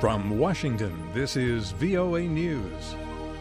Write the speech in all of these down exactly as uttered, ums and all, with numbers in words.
From Washington, this is V O A News.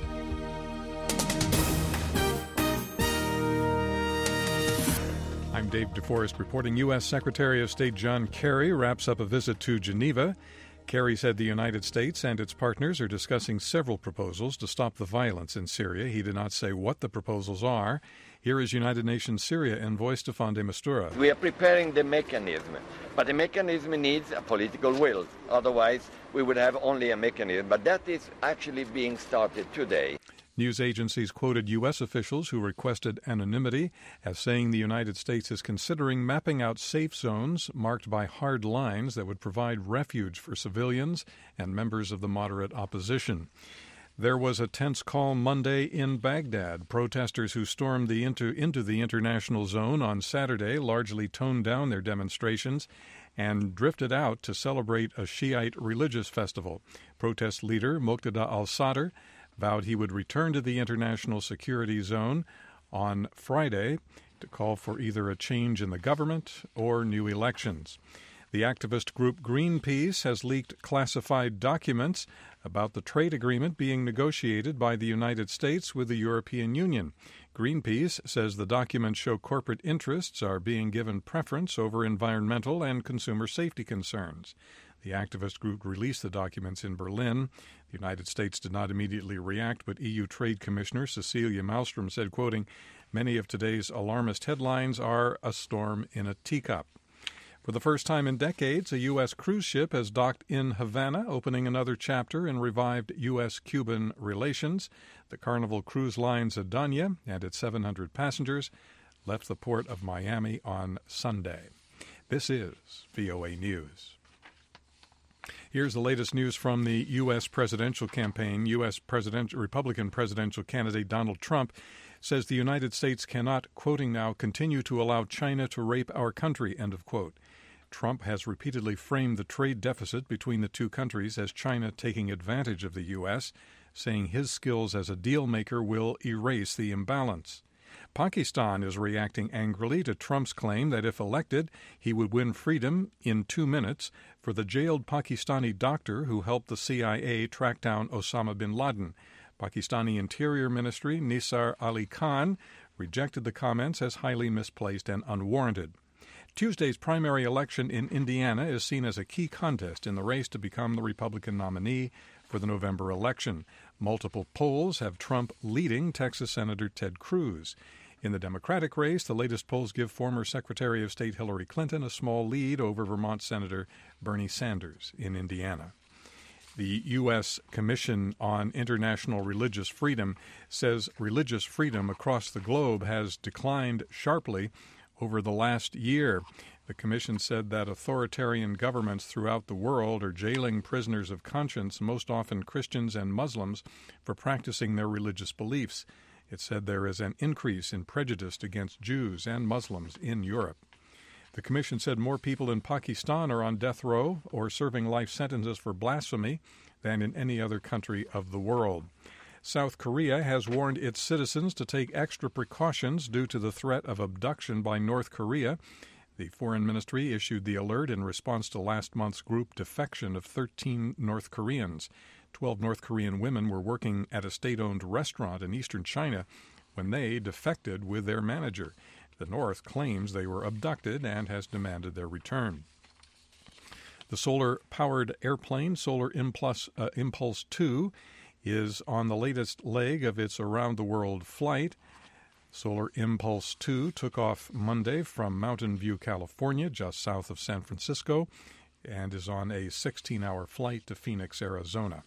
I'm Dave DeForest reporting. U S. Secretary of State John Kerry wraps up a visit to Geneva. Kerry said the United States and its partners are discussing several proposals to stop the violence in Syria. He did not say what the proposals are. Here is United Nations Syria envoy Staffan de Mistura. We are preparing the mechanism, but the mechanism needs a political will. Otherwise, we would have only a mechanism. But that is actually being started today. News agencies quoted U S officials who requested anonymity as saying the United States is considering mapping out safe zones marked by hard lines that would provide refuge for civilians and members of the moderate opposition. There was a tense calm Monday in Baghdad. Protesters who stormed the into, into the international zone on Saturday largely toned down their demonstrations and drifted out to celebrate a Shiite religious festival. Protest leader Muqtada al-Sadr vowed he would return to the international security zone on Friday to call for either a change in the government or new elections. The activist group Greenpeace has leaked classified documents about the trade agreement being negotiated by the United States with the European Union. Greenpeace says the documents show corporate interests are being given preference over environmental and consumer safety concerns. The activist group released the documents in Berlin. The United States did not immediately react, but E U Trade Commissioner Cecilia Malmström said, quoting, "Many of today's alarmist headlines are a storm in a teacup." For the first time in decades, a U S cruise ship has docked in Havana, opening another chapter in revived U S Cuban relations. The Carnival Cruise Line's Adania and its seven hundred passengers left the port of Miami on Sunday. This is V O A News. Here's the latest news from the U S presidential campaign. U S President, Republican presidential candidate Donald Trump says the United States cannot, quoting now, continue to allow China to rape our country, end of quote. Trump has repeatedly framed the trade deficit between the two countries as China taking advantage of the U S, saying his skills as a deal maker will erase the imbalance. Pakistan is reacting angrily to Trump's claim that if elected, he would win freedom in two minutes for the jailed Pakistani doctor who helped the C I A track down Osama bin Laden. Pakistani Interior Ministry Nisar Ali Khan rejected the comments as highly misplaced and unwarranted. Tuesday's primary election in Indiana is seen as a key contest in the race to become the Republican nominee for the November election. Multiple polls have Trump leading Texas Senator Ted Cruz. In the Democratic race, the latest polls give former Secretary of State Hillary Clinton a small lead over Vermont Senator Bernie Sanders in Indiana. The U S Commission on International Religious Freedom says religious freedom across the globe has declined sharply over the last year. The commission said that authoritarian governments throughout the world are jailing prisoners of conscience, most often Christians and Muslims, for practicing their religious beliefs. It said there is an increase in prejudice against Jews and Muslims in Europe. The commission said more people in Pakistan are on death row or serving life sentences for blasphemy than in any other country of the world. South Korea has warned its citizens to take extra precautions due to the threat of abduction by North Korea. The Foreign Ministry issued the alert in response to last month's group defection of thirteen North Koreans. Twelve North Korean women were working at a state-owned restaurant in eastern China when they defected with their manager. The North claims they were abducted and has demanded their return. The solar-powered airplane Solar Impulse, uh, Impulse two is on the latest leg of its around-the-world flight. Solar Impulse two took off Monday from Mountain View, California, just south of San Francisco, and is on a sixteen-hour flight to Phoenix, Arizona.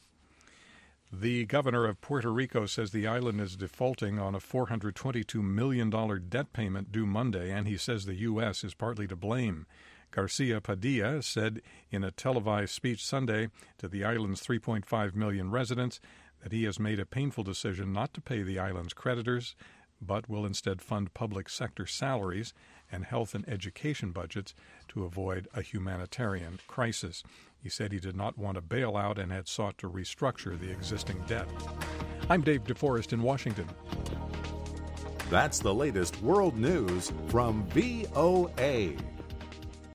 The governor of Puerto Rico says the island is defaulting on a four hundred twenty-two million dollars debt payment due Monday, and he says the U S is partly to blame. Garcia Padilla said in a televised speech Sunday to the island's three point five million residents that he has made a painful decision not to pay the island's creditors, but will instead fund public sector salaries and health and education budgets to avoid a humanitarian crisis. He said he did not want a bailout and had sought to restructure the existing debt. I'm Dave DeForest in Washington. That's the latest world news from V O A.